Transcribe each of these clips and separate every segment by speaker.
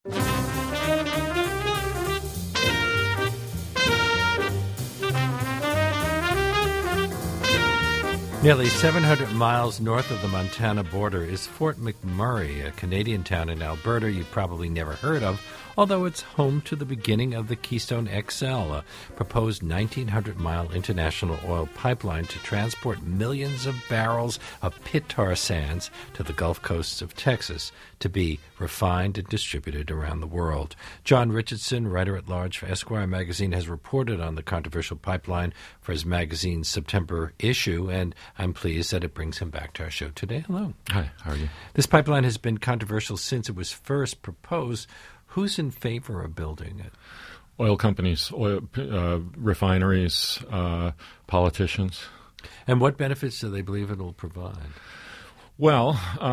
Speaker 1: Nearly 700 miles north of the Montana border is Fort McMurray, a Canadian town in Alberta you've probably never heard of, although it's home to the beginning of the Keystone XL, a proposed 1,900-mile international oil pipeline to transport millions of barrels of pit tar sands to the Gulf coasts of Texas to be refined and distributed around the world. John Richardson, writer-at-large for Esquire magazine, has reported on the controversial pipeline for his magazine's September issue, and I'm pleased that it brings him back to our show today. Hello.
Speaker 2: Hi, how are you?
Speaker 1: This pipeline has been controversial since it was first proposed. Who's in favor of building it?
Speaker 2: Oil companies, refineries, politicians.
Speaker 1: And what benefits do they believe it will provide?
Speaker 2: Well,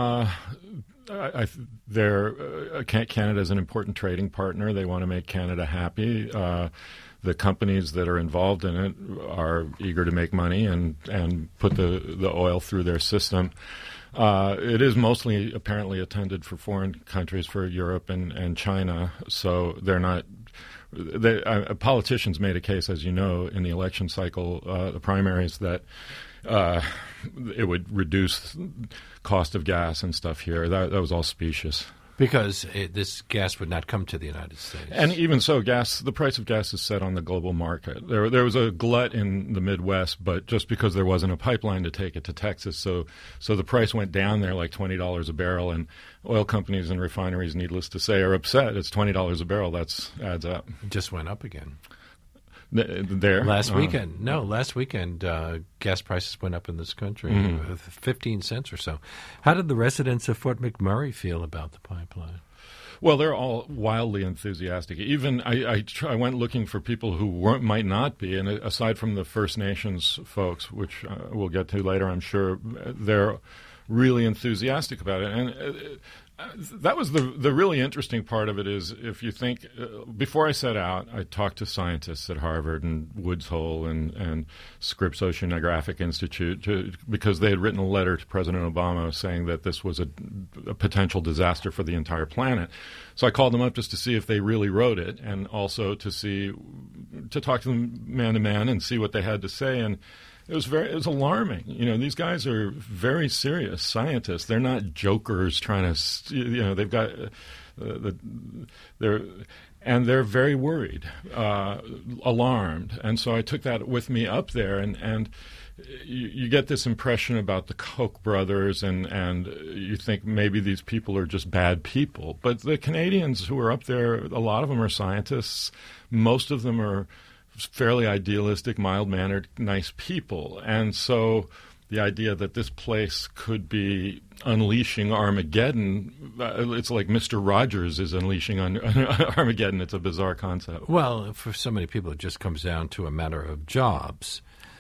Speaker 2: Canada is an important trading partner. They want to make Canada happy. The companies that are involved in it are eager to make money and put the oil through their system. It is mostly apparently intended for foreign countries, for Europe and China. So they're not. Politicians made a case, as you know, in the election cycle, the primaries, that it would reduce cost of gas and stuff here. That was all specious.
Speaker 1: Because this gas would not come to the United States.
Speaker 2: And even so, the price of gas is set on the global market. There was a glut in the Midwest, but just because there wasn't a pipeline to take it to Texas, so the price went down there like $20 a barrel, and oil companies and refineries, needless to say, are upset. It's $20 a barrel. That adds up.
Speaker 1: It just went up again.
Speaker 2: Last
Speaker 1: weekend, gas prices went up in this country 15 cents or so. How did the residents of Fort McMurray feel about the pipeline?
Speaker 2: Well, they're all wildly enthusiastic. Even I went looking for people who might not be, and aside from the First Nations folks, which we'll get to later, I'm sure, they're really enthusiastic about it. And that was the really interesting part of it. Is if you think, before I set out, I talked to scientists at Harvard and Woods Hole and Scripps Oceanographic Institute because they had written a letter to President Obama saying that this was a potential disaster for the entire planet. So I called them up just to see if they really wrote it, and also to talk to them man to man and see what they had to say. And it was alarming. You know, these guys are very serious scientists. They're not jokers trying to, they've got, they're very worried, alarmed. And so I took that with me up there, and you get this impression about the Koch brothers, and you think maybe these people are just bad people. But the Canadians who are up there, a lot of them are scientists. Most of them are fairly idealistic, mild-mannered, nice people. And so the idea that this place could be unleashing Armageddon, it's like Mr. Rogers is unleashing on Armageddon. It's a bizarre concept.
Speaker 1: Well, for so many people, it just comes down to a matter of jobs.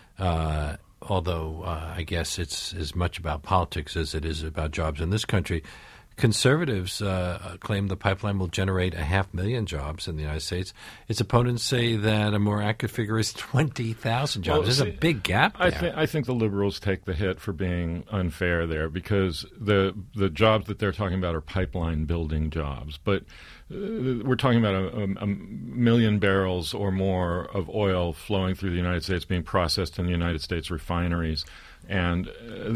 Speaker 1: Although I guess it's as much about politics as it is about jobs in this country. Conservatives claim the pipeline will generate 500,000 jobs in the United States. Its opponents say that a more accurate figure is 20,000 jobs. There's a big gap there.
Speaker 2: I think the liberals take the hit for being unfair there, because the jobs that they're talking about are pipeline building jobs. But we're talking about a million barrels or more of oil flowing through the United States, being processed in the United States refineries. And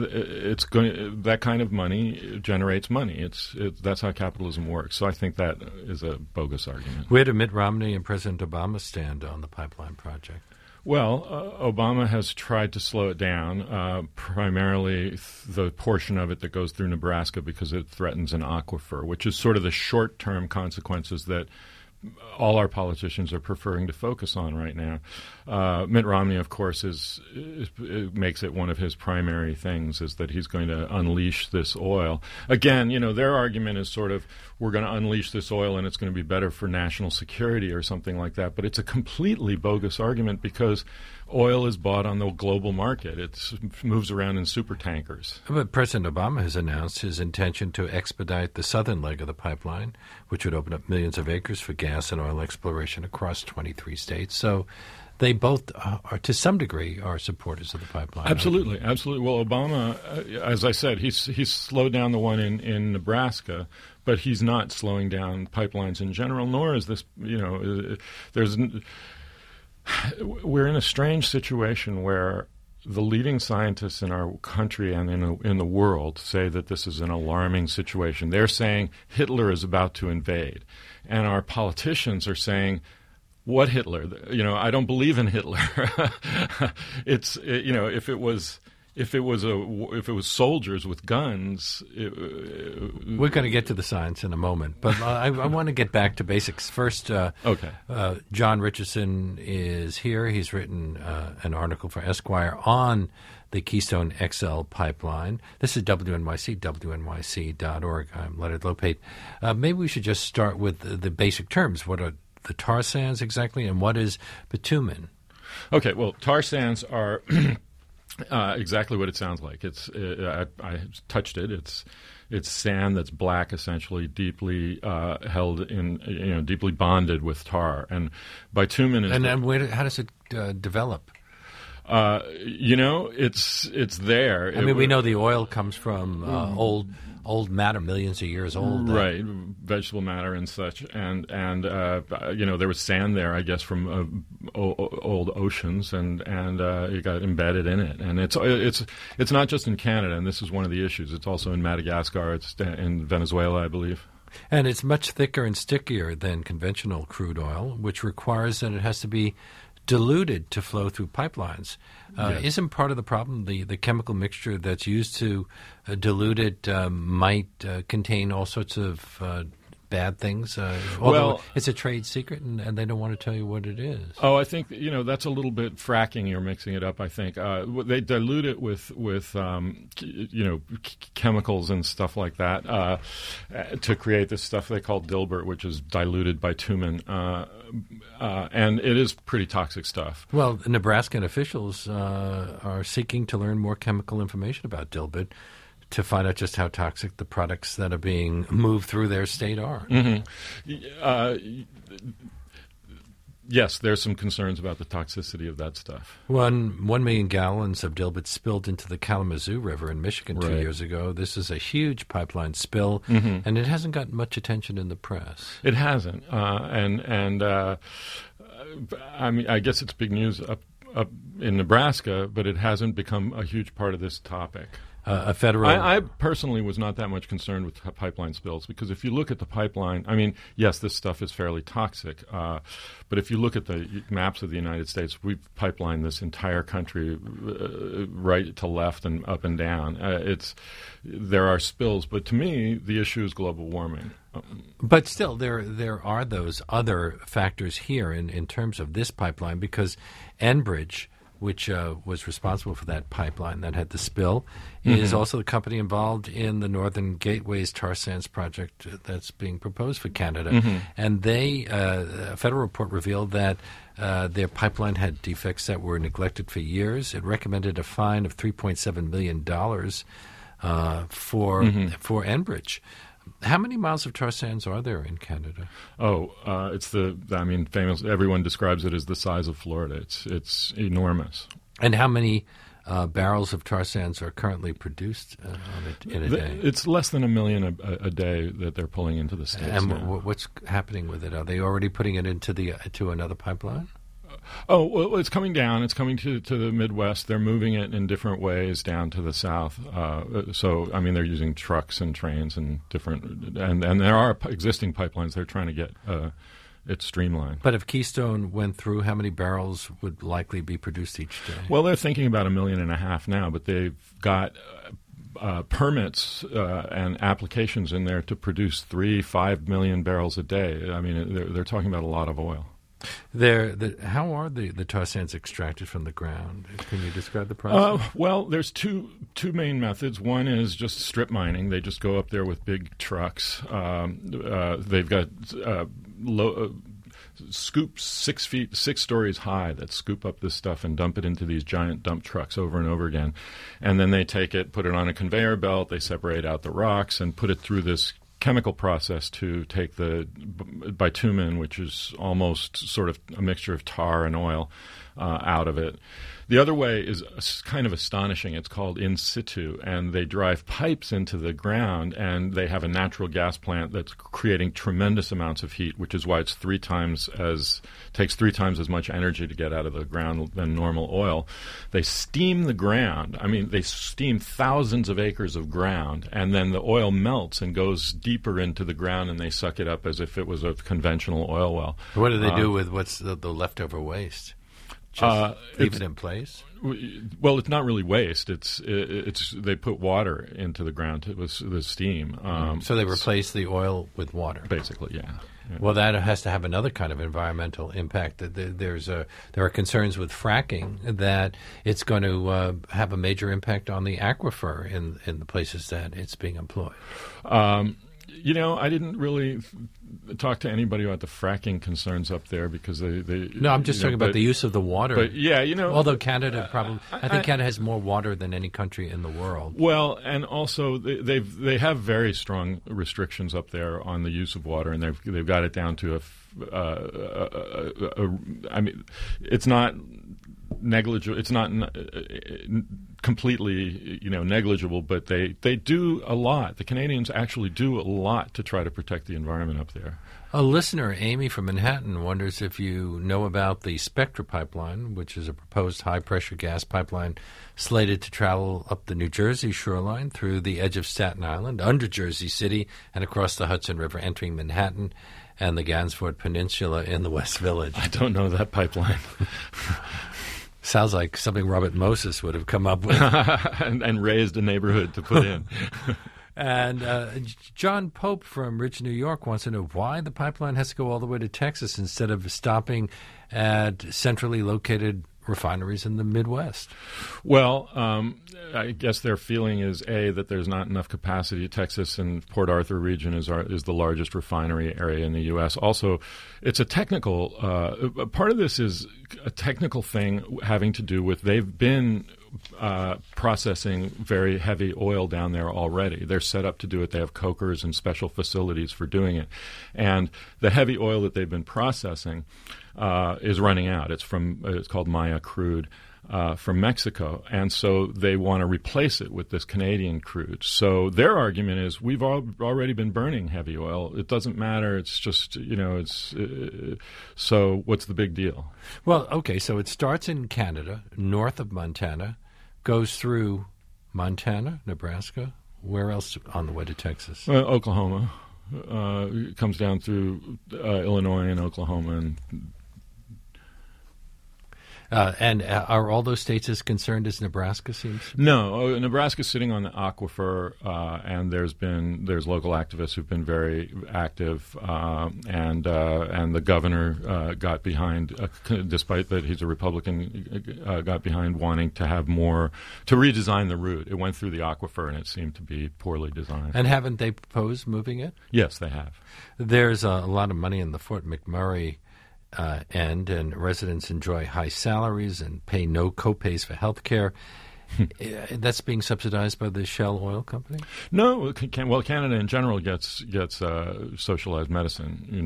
Speaker 2: that kind of money generates money. That's how capitalism works. So I think that is a bogus argument.
Speaker 1: Where do Mitt Romney and President Obama stand on the pipeline project?
Speaker 2: Well, Obama has tried to slow it down, primarily the portion of it that goes through Nebraska, because it threatens an aquifer, which is sort of the short-term consequences that all our politicians are preferring to focus on right now. Mitt Romney, of course, makes it one of his primary things, is that he's going to unleash this oil. Again, their argument is sort of, we're going to unleash this oil and it's going to be better for national security or something like that. But it's a completely bogus argument, because oil is bought on the global market. It moves around in super tankers.
Speaker 1: But President Obama has announced his intention to expedite the southern leg of the pipeline, which would open up millions of acres for gas gas and oil exploration across 23 states. So they both are, to some degree, are supporters of the pipeline.
Speaker 2: Absolutely, absolutely. Well, Obama, as I said, he's slowed down the one in Nebraska, but he's not slowing down pipelines in general. Nor is this, we're in a strange situation where the leading scientists in our country and in the world say that this is an alarming situation. They're saying Hitler is about to invade, and our politicians are saying, what Hitler? I don't believe in Hitler. If it was soldiers with guns.
Speaker 1: We're going to get to the science in a moment, but I want to get back to basics first.
Speaker 2: Okay.
Speaker 1: John Richardson is here. He's written an article for Esquire on the Keystone XL pipeline. This is WNYC, WNYC.org. I'm Leonard Lopate. Maybe we should just start with the basic terms. What are the tar sands exactly, and what is bitumen?
Speaker 2: Okay, well, tar sands are exactly what it sounds like. I touched it. It's sand that's black, essentially, deeply held in, deeply bonded with tar. And bitumen is. And
Speaker 1: how does it develop?
Speaker 2: It's there.
Speaker 1: I mean, we know the oil comes from old matter, millions of years old.
Speaker 2: Right, vegetable matter and such. And there was sand there, I guess, from old oceans, and it got embedded in it. And it's not just in Canada, and this is one of the issues. It's also in Madagascar. It's in Venezuela, I believe.
Speaker 1: And it's much thicker and stickier than conventional crude oil, which requires that it has to be diluted to flow through pipelines. Yes. Isn't part of the problem the chemical mixture that's used to dilute it might contain all sorts of bad things? Although it's a trade secret, and they don't want to tell you what it is.
Speaker 2: Oh, I think that's a little bit fracking. You're mixing it up. I think they dilute it with chemicals and stuff like that to create this stuff they call dilbert, which is diluted bitumen, and it is pretty toxic stuff.
Speaker 1: Well, Nebraskan officials are seeking to learn more chemical information about dilbert to find out just how toxic the products that are being moved through their state are.
Speaker 2: Mm-hmm. Yes, there's some concerns about the toxicity of that stuff.
Speaker 1: 1 million gallons of dilbert spilled into the Kalamazoo River in Michigan 2 years ago. This is a huge pipeline spill, and it hasn't gotten much attention in the press.
Speaker 2: It hasn't, I mean, I guess it's big news up in Nebraska, but it hasn't become a huge part of this topic. I personally was not that much concerned with pipeline spills, because if you look at the pipeline, I mean, yes, this stuff is fairly toxic, but if you look at the maps of the United States, we've pipelined this entire country right to left and up and down. There are spills, but to me, the issue is global warming.
Speaker 1: But still, there are those other factors here in terms of this pipeline, because Enbridge, which was responsible for that pipeline that had the spill, is also the company involved in the Northern Gateways tar sands project that's being proposed for Canada. And a federal report revealed that their pipeline had defects that were neglected for years. It recommended a fine of $3.7 million for Enbridge. How many miles of tar sands are there in Canada?
Speaker 2: Famous. Everyone describes it as the size of Florida. It's enormous.
Speaker 1: And how many barrels of tar sands are currently produced in a day?
Speaker 2: It's less than 1 million a day that they're pulling into the States.
Speaker 1: And what's happening with it? Are they already putting it to another pipeline?
Speaker 2: Oh, well, it's coming down. It's coming to the Midwest. They're moving it in different ways down to the South. So, I mean, they're using trucks and trains and different, and there are existing pipelines. They're trying to get it streamlined.
Speaker 1: But if Keystone went through, how many barrels would likely be produced each day?
Speaker 2: Well, they're thinking about 1.5 million now, but they've got permits and applications in there to produce 3-5 million barrels a day. I mean, they're talking about a lot of oil.
Speaker 1: How are the tar sands extracted from the ground? Can you describe the process?
Speaker 2: Well, there's two main methods. One is just strip mining. They just go up there with big trucks. They've got scoops 6 stories high that scoop up this stuff and dump it into these giant dump trucks over and over again. And then they take it, put it on a conveyor belt. They separate out the rocks and put it through this chemical process to take the bitumen, which is almost sort of a mixture of tar and oil, out of it. The other way is kind of astonishing. It's called in situ, and they drive pipes into the ground, and they have a natural gas plant that's creating tremendous amounts of heat, which is why it's takes 3 times as much energy to get out of the ground than normal oil. They steam the ground. I mean, they steam thousands of acres of ground, and then the oil melts and goes deeper into the ground, and they suck it up as if it was a conventional oil well.
Speaker 1: What do they do with what's the leftover waste? Just leave it in place?
Speaker 2: Well, it's not really waste. It's they put water into the ground with the steam.
Speaker 1: So they replace the oil with water.
Speaker 2: Basically, yeah.
Speaker 1: Well, that has to have another kind of environmental impact. There are concerns with fracking that it's going to have a major impact on the aquifer in the places that it's being employed.
Speaker 2: I didn't really talk to anybody about the fracking concerns up there because they
Speaker 1: No, I'm just talking about the use of the water.
Speaker 2: But yeah,
Speaker 1: although Canada I think Canada has more water than any country in the world.
Speaker 2: Well, and also they have very strong restrictions up there on the use of water, and they've got it down to I mean, it's not negligible. It's not completely, negligible, but they do a lot. The Canadians actually do a lot to try to protect the environment up there.
Speaker 1: A listener, Amy from Manhattan, wonders if you know about the Spectra pipeline, which is a proposed high-pressure gas pipeline slated to travel up the New Jersey shoreline through the edge of Staten Island, under Jersey City, and across the Hudson River, entering Manhattan and the Gansevoort Peninsula in the West Village.
Speaker 2: I don't know that pipeline.
Speaker 1: Sounds like something Robert Moses would have come up with.
Speaker 2: and raised a neighborhood to put in.
Speaker 1: And John Pope from Ridge, New York wants to know why the pipeline has to go all the way to Texas instead of stopping at centrally located refineries in the Midwest.
Speaker 2: Well, I guess their feeling is, A, that there's not enough capacity. Texas and Port Arthur region is the largest refinery area in the U.S. Also, it's a technical part of this is a technical thing having to do with they've been processing very heavy oil down there already. They're set up to do it. They have cokers and special facilities for doing it. And the heavy oil that they've been processing is running out. It's called Maya crude from Mexico. And so they want to replace it with this Canadian crude. So their argument is we've already been burning heavy oil. It doesn't matter. It's just, so what's the big deal?
Speaker 1: Well, okay, so it starts in Canada, north of Montana, goes through Montana, Nebraska. Where else on the way to Texas?
Speaker 2: Oklahoma. It comes down through Illinois and Oklahoma
Speaker 1: and are all those states as concerned as Nebraska seems?
Speaker 2: No, Nebraska's sitting on the aquifer, and there's local activists who've been very active, and the governor got behind, despite that he's a Republican, got behind wanting to have more to redesign the route. It went through the aquifer, and it seemed to be poorly designed.
Speaker 1: And haven't they proposed moving it?
Speaker 2: Yes, they have.
Speaker 1: There's a lot of money in the Fort McMurray end, and residents enjoy high salaries and pay no co-pays for health care. That's being subsidized by the Shell Oil Company?
Speaker 2: No, Canada in general gets socialized medicine,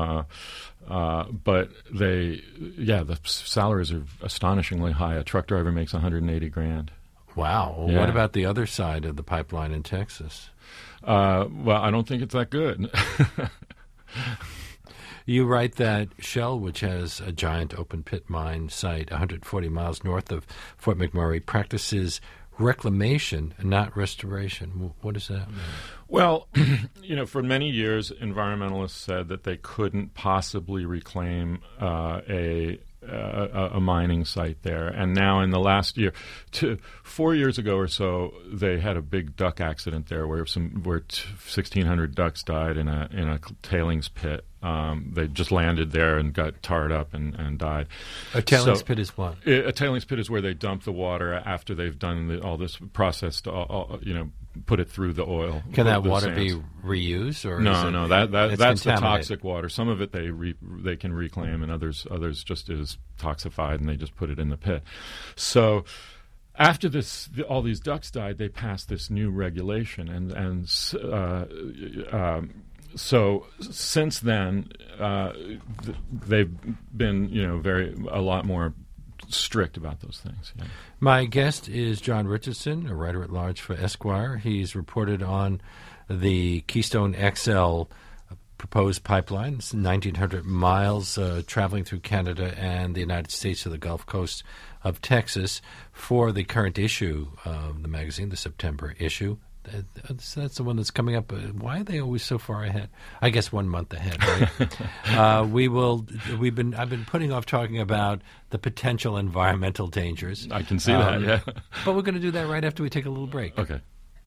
Speaker 2: but the salaries are astonishingly high. A truck driver makes $180,000.
Speaker 1: Wow. Well, what about the other side of the pipeline in Texas?
Speaker 2: Well, I don't think it's that good.
Speaker 1: You write that Shell, which has a giant open-pit mine site 140 miles north of Fort McMurray, practices reclamation and not restoration. What does that mean?
Speaker 2: Well, for many years, environmentalists said that they couldn't possibly reclaim a mining site there. And now in the last year, 4 years ago or so, they had a big duck accident there where 1,600 ducks died in a tailings pit. They just landed there and got tarred up and died.
Speaker 1: A tailings pit is what?
Speaker 2: A tailings pit is where they dump the water after they've done all this process to, put it through the oil.
Speaker 1: Can that water be reused? Or
Speaker 2: no, that's the toxic water. Some of it they can reclaim, and others just is toxified, and they just put it in the pit. So after all these ducks died, they passed this new regulation, and so since then, they've been, a lot more strict about those things. Yeah.
Speaker 1: My guest is John Richardson, a writer at large for Esquire. He's reported on the Keystone XL proposed pipeline. It's 1,900 miles traveling through Canada and the United States to the Gulf Coast of Texas for the current issue of the magazine, the September issue. That's the one that's coming up. Why are they always so far ahead? I guess 1 month ahead, right? I've been putting off talking about the potential environmental dangers.
Speaker 2: I can see that, yeah.
Speaker 1: But we're going to do that right after we take a little break.
Speaker 2: Okay.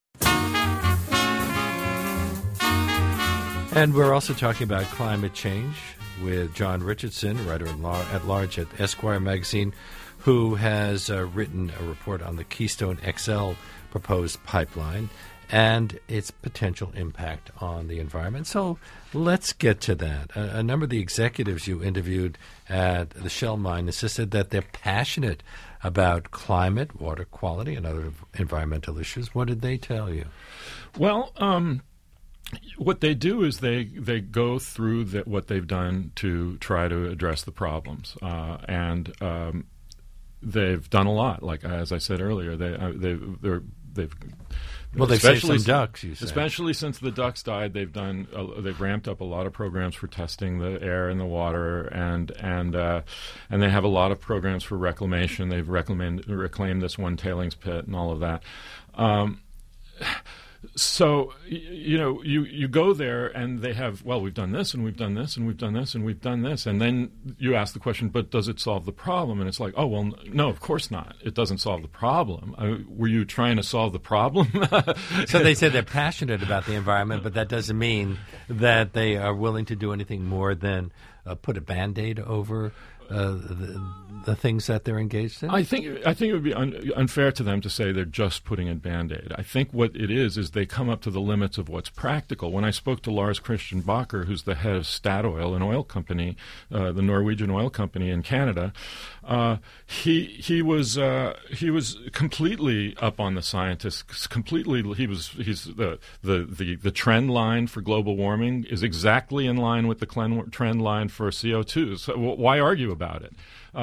Speaker 1: And we're also talking about climate change with John Richardson, writer at large at Esquire magazine, who has written a report on the Keystone XL proposed pipeline and its potential impact on the environment. So let's get to that. A number of the executives you interviewed at the Shell mine insisted that they're passionate about climate, water quality, and other environmental issues. What did they tell you?
Speaker 2: Well, what they do is they go through what they've done to try to address the problems, and they've done a lot. Like as I said earlier, they've
Speaker 1: saved some ducks. You say.
Speaker 2: Especially since the ducks died, they've ramped up a lot of programs for testing the air and the water, and they have a lot of programs for reclamation. They've reclaimed this one tailings pit and all of that. So, you go there and they have, well, we've done this and we've done this and we've done this and we've done this. And then you ask the question, but does it solve the problem? And it's like, oh, well, no, of course not. It doesn't solve the problem. Were you trying to solve the problem?
Speaker 1: So they say they're passionate about the environment, but that doesn't mean that they are willing to do anything more than put a Band-Aid over the things that they're engaged in?
Speaker 2: I think it would be unfair to them to say they're just putting a Band-Aid. I think what it is they come up to the limits of what's practical. When I spoke to Lars Christian Bacher, who's the head of Statoil, an oil company, the Norwegian oil company in Canada, he was completely up on the scientists. He's the trend line for global warming is exactly in line with the trend line for CO2. So why argue about it?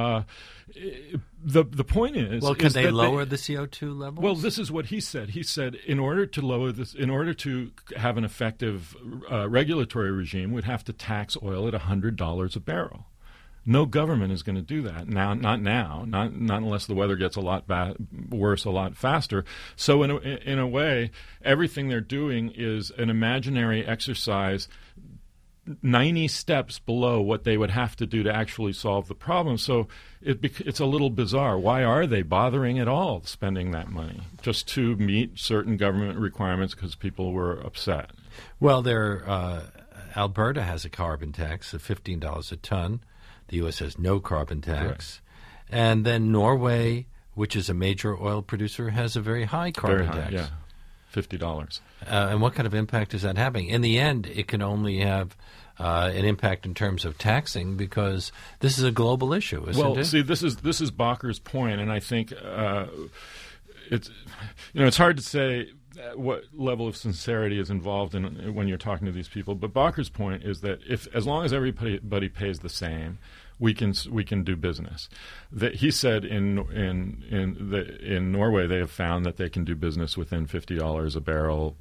Speaker 2: The point is,
Speaker 1: well, can they lower the CO2 levels?
Speaker 2: Well, this is what he said. He said in order to have an effective regulatory regime, we'd have to tax oil at $100 a barrel. No government is going to do that not unless the weather gets a lot worse a lot faster. So in a way, everything they're doing is an imaginary exercise 90 steps below what they would have to do to actually solve the problem. So it's a little bizarre. Why are they bothering at all spending that money? Just to meet certain government requirements because people were upset.
Speaker 1: Well, Alberta has a carbon tax of $15 a ton. The U.S. has no carbon tax. Correct. And then Norway, which is a major oil producer, has a very high carbon tax.
Speaker 2: Yeah, $50.
Speaker 1: And what kind of impact is that having? In the end, it can only have an impact in terms of taxing because this is a global issue, isn't it?
Speaker 2: Well, see, this is Bacher's point, and I think it's hard to say what level of sincerity is involved in when you're talking to these people. But Bacher's point is that as long as everybody pays the same, we can do business. He said in Norway they have found that they can do business within $50 a barrel,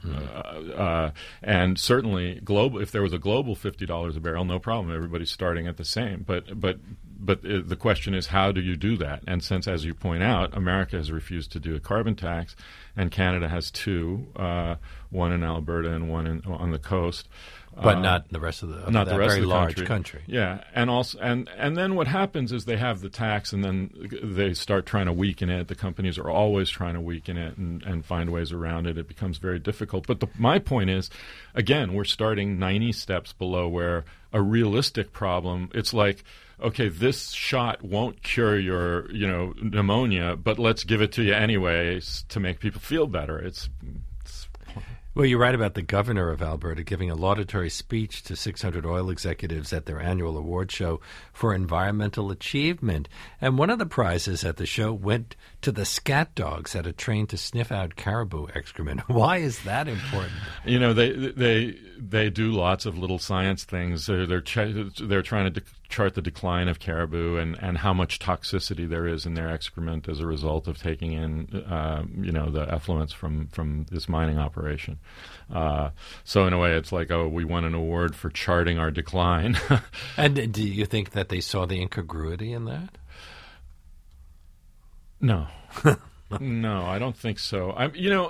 Speaker 2: and certainly if there was a global $50 a barrel, no problem. Everybody's starting at the same. But the question is, how do you do that? And since, as you point out, America has refused to do a carbon tax, and Canada has two, one in Alberta and one on the coast.
Speaker 1: But not the rest of the very large country.
Speaker 2: Yeah, and also and then what happens is they have the tax, and then they start trying to weaken it. The companies are always trying to weaken it and find ways around it. It becomes very difficult. But my point is, again, we're starting 90 steps below where a realistic problem. It's like, okay, this shot won't cure your pneumonia, but let's give it to you anyway to make people feel better.
Speaker 1: Well, you write about the governor of Alberta giving a laudatory speech to 600 oil executives at their annual award show for environmental achievement. And one of the prizes at the show went to the scat dogs that are trained to sniff out caribou excrement. Why is that important?
Speaker 2: You know, they do lots of little science things. They're trying to chart the decline of caribou and how much toxicity there is in their excrement as a result of taking in, the effluents from this mining operation. So in a way, it's like, oh, we won an award for charting our decline.
Speaker 1: And do you think that they saw the incongruity in that?
Speaker 2: No. No, I don't think so. I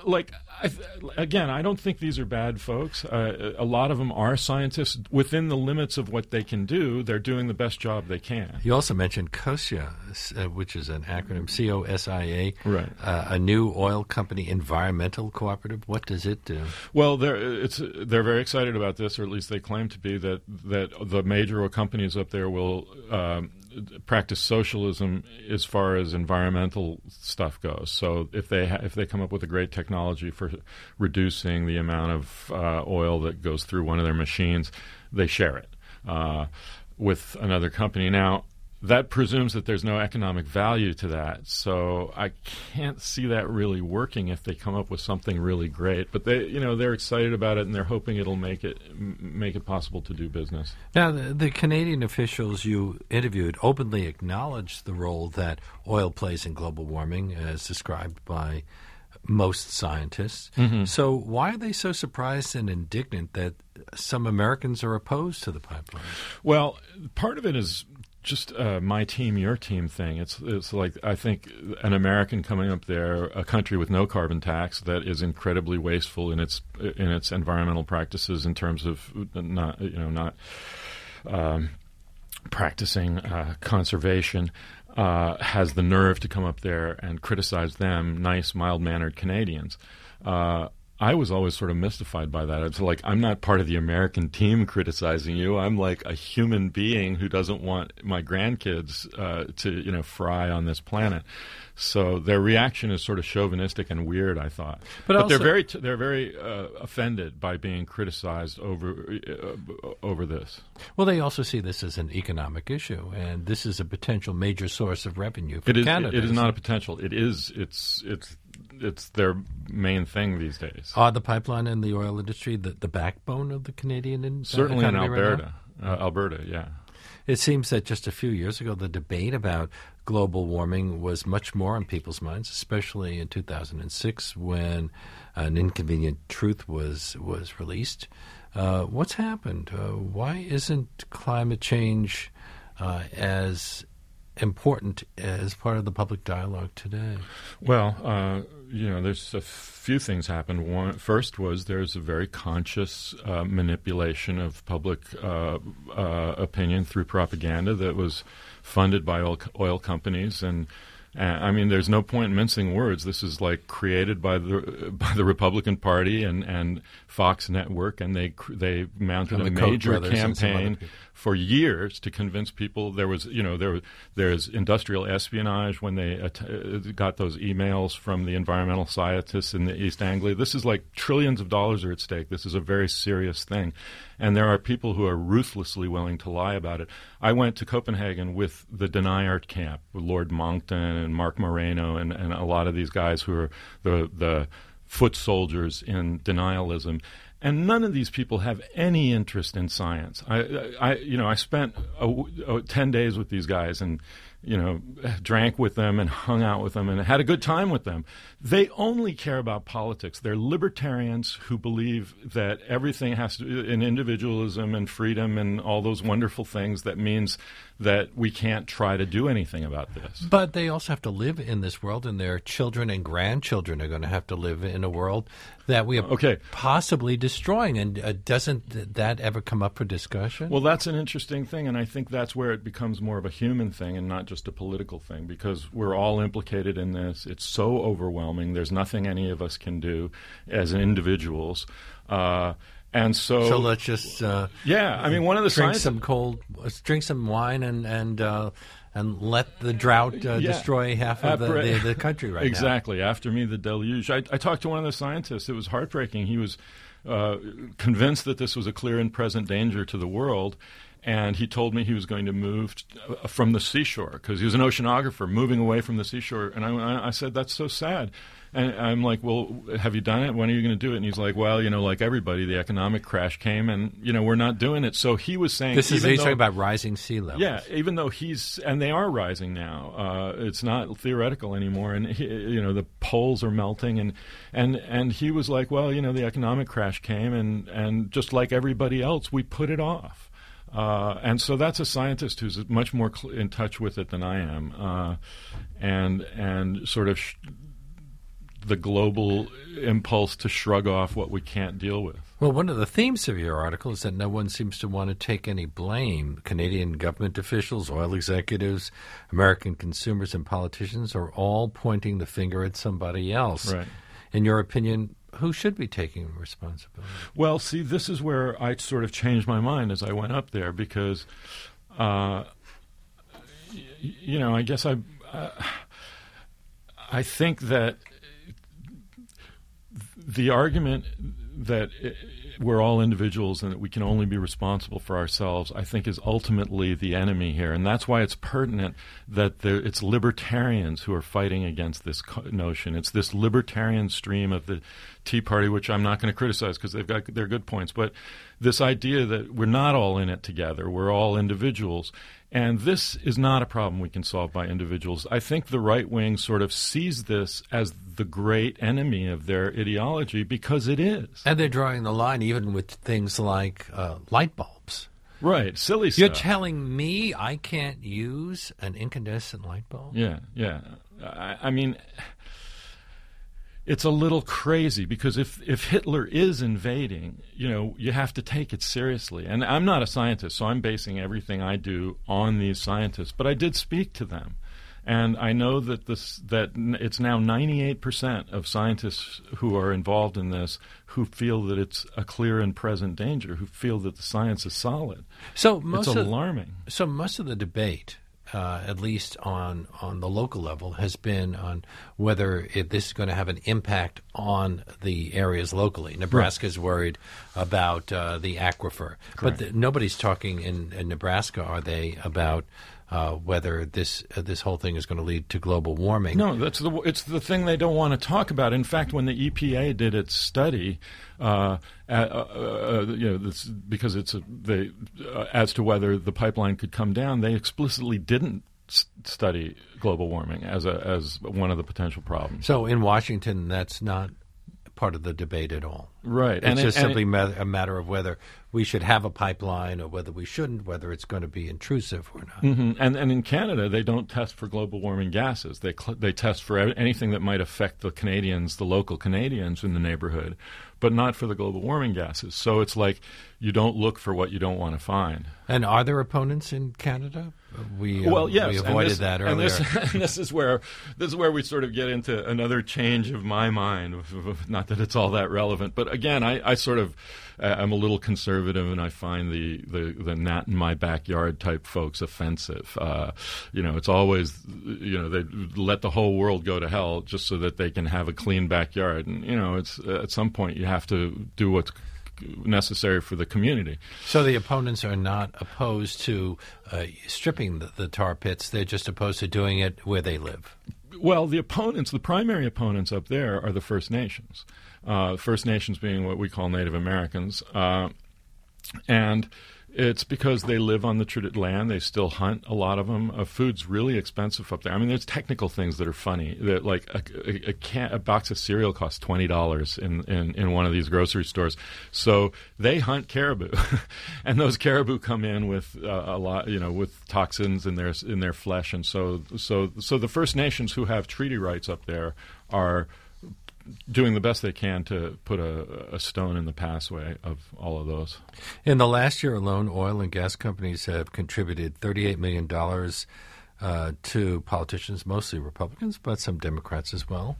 Speaker 2: don't think these are bad folks. A lot of them are scientists within the limits of what they can do. They're doing the best job they can.
Speaker 1: You also mentioned COSIA, which is an acronym, COSIA,
Speaker 2: right?
Speaker 1: A new oil company environmental cooperative. What does it do?
Speaker 2: Well, they're very excited about this, or at least they claim to be, that the major oil companies up there will practice socialism as far as environmental stuff goes. So if they come up with a great technology for reducing the amount of oil that goes through one of their machines, they share it with another company. Now, that presumes that there's no economic value to that. So I can't see that really working if they come up with something really great. But they're excited about it, and they're hoping it'll make it possible to do business.
Speaker 1: Now, the Canadian officials you interviewed openly acknowledged the role that oil plays in global warming, as described by most scientists.
Speaker 2: Mm-hmm.
Speaker 1: So why are they so surprised and indignant that some Americans are opposed to the pipeline?
Speaker 2: Well, part of it is just my team, your team thing. It's like, I think an American coming up there, a country with no carbon tax that is incredibly wasteful in its environmental practices in terms of not practicing conservation, has the nerve to come up there and criticize them, nice, mild-mannered Canadians. I was always sort of mystified by that. It's like, I'm not part of the American team criticizing you. I'm like a human being who doesn't want my grandkids to fry on this planet. So their reaction is sort of chauvinistic and weird, I thought. But also, they're very offended by being criticized over this.
Speaker 1: Well, they also see this as an economic issue, and this is a potential major source of revenue for Canada.
Speaker 2: It is not a potential. It is. It's their main thing these days.
Speaker 1: Are the pipeline and the oil industry the backbone of the Canadian
Speaker 2: certainly in
Speaker 1: Alberta?
Speaker 2: Alberta, yeah.
Speaker 1: It seems that just a few years ago, the debate about global warming was much more on people's minds, especially in 2006 when An Inconvenient Truth was released. What's happened? Why isn't climate change as important as part of the public dialogue today?
Speaker 2: Well, there's a few things happened. First was there's a very conscious manipulation of public opinion through propaganda that was funded by oil companies, and I mean, there's no point in mincing words. This is like created by the Republican Party and Fox Network, and they mounted a major campaign for years to convince people. There's industrial espionage when they got those emails from the environmental scientists in the East Anglia. This is like trillions of dollars are at stake. This is a very serious thing. And there are people who are ruthlessly willing to lie about it. I went to Copenhagen with the Deniart camp, with Lord Monckton and Mark Moreno and a lot of these guys who are the foot soldiers in denialism. And none of these people have any interest in science. I spent 10 days with these guys and, drank with them and hung out with them and had a good time with them. They only care about politics. They're libertarians who believe that everything has to in individualism and freedom and all those wonderful things. That means that we can't try to do anything about this.
Speaker 1: But they also have to live in this world, and their children and grandchildren are going to have to live in a world that we are possibly destroying. And doesn't that ever come up for discussion?
Speaker 2: Well, that's an interesting thing, and I think that's where it becomes more of a human thing and not just a political thing, because we're all implicated in this. It's so overwhelming. There's nothing any of us can do as individuals. And
Speaker 1: so let's just
Speaker 2: I mean, one of the
Speaker 1: drink some wine and let the drought destroy half of the country right now.
Speaker 2: Exactly. After me, the deluge. I talked to one of the scientists. It was heartbreaking. He was convinced that this was a clear and present danger to the world. And he told me he was going to move from the seashore because he was an oceanographer, moving away from the seashore. And I said, that's so sad. And I'm like, well, have you done it? When are you going to do it? And he's like, well, like everybody, the economic crash came and, we're not doing it. So he was saying...
Speaker 1: He's talking about rising sea levels.
Speaker 2: Yeah, even though and they are rising now. It's not theoretical anymore. And, the poles are melting. And he was like, well, the economic crash came and just like everybody else, we put it off. And so that's a scientist who's much more in touch with it than I am, and sort of the global impulse to shrug off what we can't deal with.
Speaker 1: Well, one of the themes of your article is that no one seems to want to take any blame. Canadian government officials, oil executives, American consumers, and politicians are all pointing the finger at somebody else.
Speaker 2: Right.
Speaker 1: In your opinion, who should be taking responsibility?
Speaker 2: Well, see, this is where I sort of changed my mind as I went up there because, I guess I think that the argument that we're all individuals and that we can only be responsible for ourselves, I think is ultimately the enemy here. And that's why it's pertinent that it's libertarians who are fighting against this notion. It's this libertarian stream of the Tea Party, which I'm not going to criticize because they've got their good points, but this idea that we're not all in it together, we're all individuals. And this is not a problem we can solve by individuals. I think the right wing sort of sees this as the great enemy of their ideology because it is.
Speaker 1: And they're drawing the line even with things like light bulbs.
Speaker 2: Right, silly stuff.
Speaker 1: You're telling me I can't use an incandescent light bulb?
Speaker 2: Yeah. I mean, it's a little crazy because if Hitler is invading, you have to take it seriously. And I'm not a scientist, so I'm basing everything I do on these scientists. But I did speak to them. And I know that it's now 98% of scientists who are involved in this who feel that it's a clear and present danger, who feel that the science is solid.
Speaker 1: So
Speaker 2: it's alarming.
Speaker 1: So most of the debate, at least on the local level, has been on whether this is going to have an impact on the areas locally. Nebraska's worried about the aquifer.
Speaker 2: Correct.
Speaker 1: But nobody's talking in Nebraska, are they, about whether this whole thing is going to lead to global warming?
Speaker 2: No, it's the thing they don't want to talk about. In fact, when the EPA did its study, because as to whether the pipeline could come down, they explicitly didn't study global warming as one of the potential problems.
Speaker 1: So in Washington, that's not part of the debate at all.
Speaker 2: Right.
Speaker 1: It's just simply a matter of whether we should have a pipeline or whether we shouldn't, whether it's going to be intrusive or not.
Speaker 2: Mm-hmm. And in Canada, they don't test for global warming gases. They test for anything that might affect the local Canadians in the neighborhood, but not for the global warming gases. So it's like you don't look for what you don't want to find.
Speaker 1: And are there opponents in Canada? We
Speaker 2: avoided
Speaker 1: that earlier.
Speaker 2: And this is where we sort of get into another change of my mind. Not that it's all that relevant, but again, I'm a little conservative, and I find the gnat in my backyard type folks offensive. It's always they let the whole world go to hell just so that they can have a clean backyard, and it's at some point you have to do what's necessary for the community.
Speaker 1: So the opponents are not opposed to stripping the tar pits. They're just opposed to doing it where they live.
Speaker 2: Well, the primary opponents up there are the First Nations. First Nations being what we call Native Americans. And it's because they live on the land. They still hunt, a lot of them. Food's really expensive up there. I mean, there's technical things that are funny. That like a box of cereal costs $20 in one of these grocery stores. So they hunt caribou, and those caribou come in with a lot, with toxins in their flesh. And so the First Nations who have treaty rights up there are doing the best they can to put a stone in the pathway of all of those.
Speaker 1: In the last year alone, oil and gas companies have contributed $38 million to politicians, mostly Republicans, but some Democrats as well,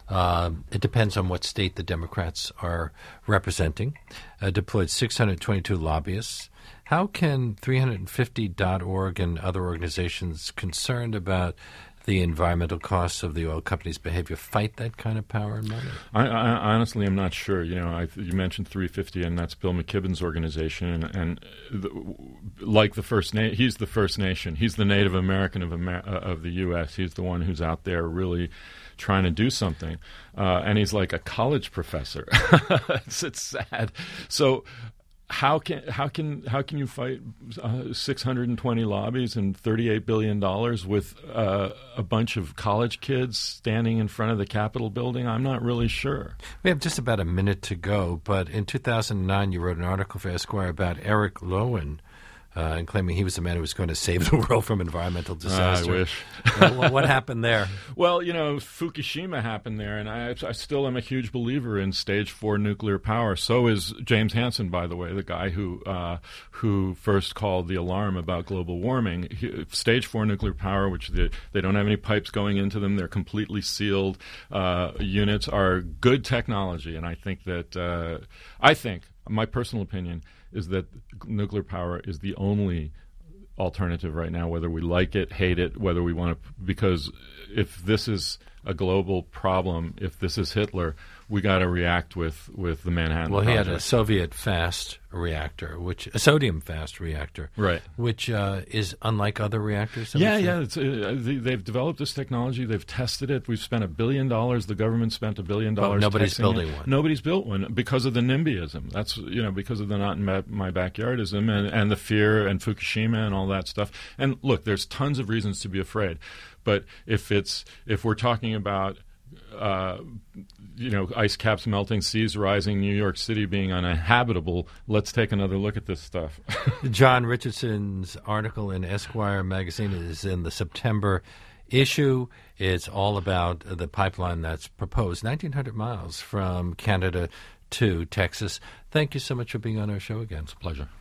Speaker 1: It depends on what state the Democrats are representing. Deployed 622 lobbyists. How can 350.org and other organizations concerned about the environmental costs of the oil companies' behavior fight that kind of power and money?
Speaker 2: I honestly am not sure. You mentioned 350, and that's Bill McKibben's organization, like the he's the First Nation. He's the Native American of the U.S. He's the one who's out there really trying to do something, and he's like a college professor. It's sad. So. How can you fight 620 lobbies and $38 billion with a bunch of college kids standing in front of the Capitol building? I'm not really sure.
Speaker 1: We have just about a minute to go, but in 2009 you wrote an article for Esquire about Eric Lowen, and claiming he was the man who was going to save the world from environmental disaster.
Speaker 2: I wish.
Speaker 1: What happened there?
Speaker 2: Well, Fukushima happened there, and I still am a huge believer in Stage 4 nuclear power. So is James Hansen, by the way, the guy who first called the alarm about global warming. Stage 4 nuclear power, which they don't have any pipes going into them, they're completely sealed units, are good technology, and I think that my personal opinion is that nuclear power is the only alternative right now, whether we like it, hate it, whether we want to, because if this is a global problem, if this is Hitler, we got to react with the Manhattan
Speaker 1: Project. He had a Soviet fast reactor, a sodium fast reactor,
Speaker 2: right,
Speaker 1: which is unlike other reactors.
Speaker 2: They've developed this technology. They've tested it. We've spent $1 billion. The government spent $1 billion.
Speaker 1: Nobody's building one.
Speaker 2: Nobody's built one because of the NIMBYism. That's because of the not in my backyardism and the fear and Fukushima and all that stuff. And look, there's tons of reasons to be afraid, but if we're talking about ice caps melting, seas rising, New York City being uninhabitable, let's take another look at this stuff.
Speaker 1: John Richardson's article in Esquire magazine is in the September issue. It's all about the pipeline that's proposed, 1,900 miles from Canada to Texas. Thank you so much for being on our show again.
Speaker 2: It's a pleasure.